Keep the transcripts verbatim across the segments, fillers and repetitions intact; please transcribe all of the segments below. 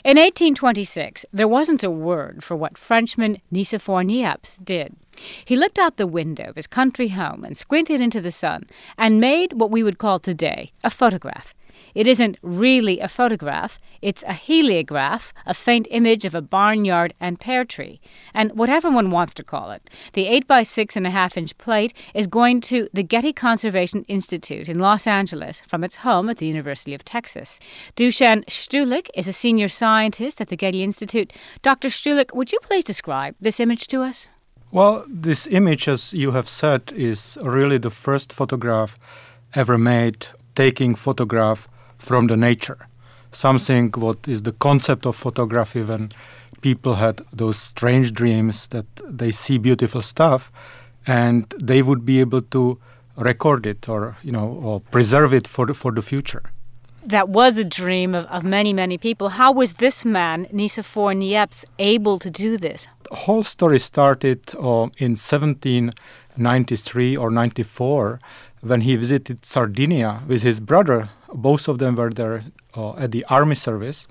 In eighteen twenty-six, there wasn't a word for what Frenchman Nicephore Niepce did. He looked out the window of his country home and squinted into the sun and made what we would call today a photograph. It isn't really a photograph, it's a heliograph, a faint image of a barnyard and pear tree. And whatever one wants to call it, the eight by six and a half inch plate is going to the Getty Conservation Institute in Los Angeles from its home at the University of Texas. Dusan Shtulik is a senior scientist at the Getty Institute. Doctor Shtulik, would you please describe this image to us? Well, this image, as you have said, is really the first photograph ever made, taking photograph from the nature. Something what is the concept of photography when people had those strange dreams that they see beautiful stuff and they would be able to record it or, you know, or preserve it for the, for the future. That was a dream of, of many, many people. How was this man, Nicephore Niepce, able to do this? The whole story started uh, in seventeen ninety-three or ninety-four when he visited Sardinia with his brother. Both of them were there uh, at the army service.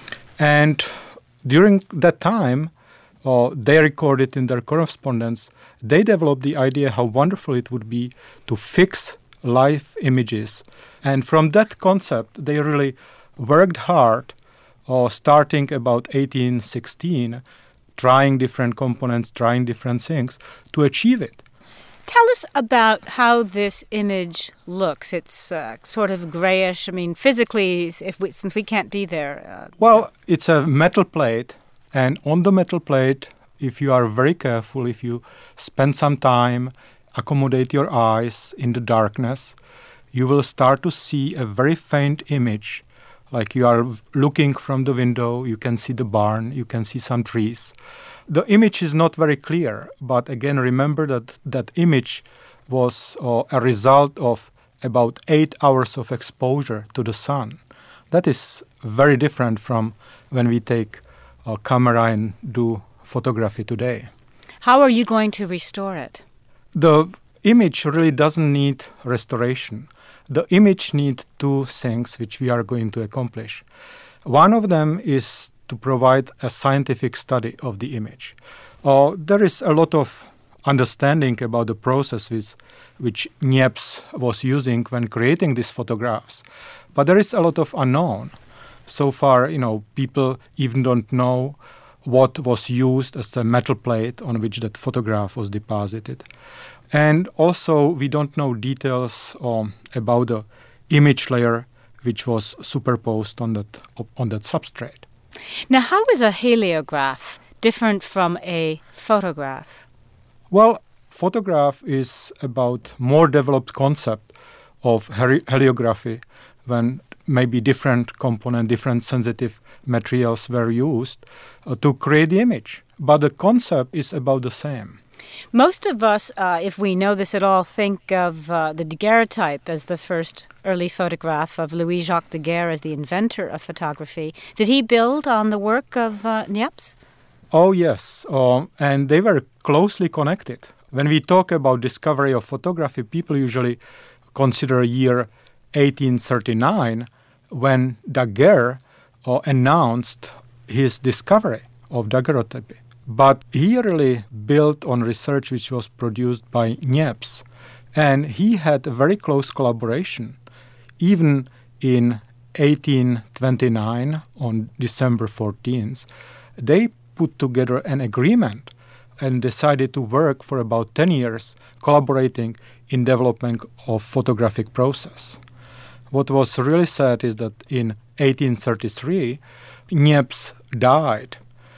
And during that time, uh, they recorded in their correspondence, they developed the idea how wonderful it would be to fix live images. And from that concept, they really worked hard, uh, starting about eighteen sixteen, trying different components, trying different things to achieve it. Tell us about how this image looks. It's uh, sort of grayish. I mean, physically, if we, since we can't be there. Uh, well, it's a metal plate. And on the metal plate, if you are very careful, if you spend some time, accommodate your eyes in the darkness, you will start to see a very faint image. Like you are looking from the window, you can see the barn, you can see some trees. The image is not very clear, but again, remember that that image was uh, a result of about eight hours of exposure to the sun. That is very different from when we take a camera and do photography today. How are you going to restore it? The image really doesn't need restoration. The image needs two things which we are going to accomplish. One of them is to provide a scientific study of the image. Uh, there is a lot of understanding about the process with, which Niepce was using when creating these photographs, but there is a lot of unknown. So far, you know, people even don't know what was used as the metal plate on which that photograph was deposited. And also, we don't know details um, about the image layer which was superposed on that on that substrate. Now, how is a heliograph different from a photograph? Well, photograph is about more developed concept of heli- heliography when maybe different component, different sensitive materials were used uh, to create the image. But the concept is about the same. Most of us, uh, if we know this at all, think of uh, the daguerreotype as the first early photograph of Louis-Jacques Daguerre as the inventor of photography. Did he build on the work of uh, Niepce? Oh, yes. Uh, and they were closely connected. When we talk about discovery of photography, people usually consider year eighteen thirty-nine when Daguerre uh, announced his discovery of daguerreotypy. But he really built on research which was produced by Niepce. And he had a very close collaboration. Even in eighteen twenty-nine, on December fourteenth, they put together an agreement and decided to work for about ten years collaborating in development of photographic process. What was really sad is that in eighteen thirty-three, Niepce died.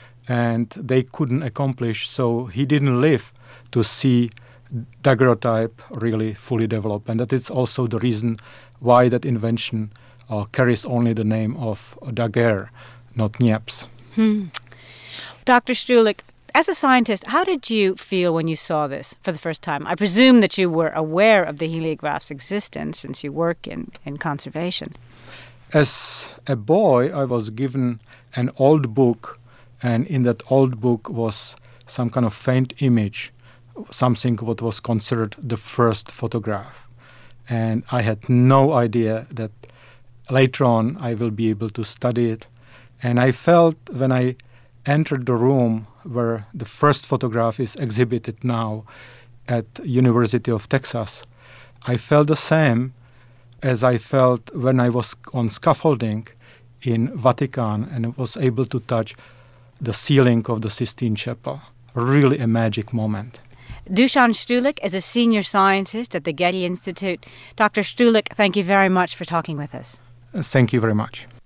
And they couldn't accomplish, so he didn't live to see daguerreotype really fully developed. And that is also the reason why that invention uh, carries only the name of Daguerre, not Niepce. Hmm. Doctor Shtulik, as a scientist, how did you feel when you saw this for the first time? I presume that you were aware of the heliograph's existence since you work in, in conservation. As a boy, I was given an old book. And in that old book was some kind of faint image, something what was considered the first photograph. And I had no idea that later on I will be able to study it And I felt when I entered the room where the first photograph is exhibited now at University of Texas, I felt the same as I felt when I was on scaffolding in Vatican and was able to touch the ceiling of the Sistine Chapel. Really a magic moment. Dusan Štulic is a senior scientist at the Getty Institute. Doctor Štulic, thank you very much for talking with us. Thank you very much.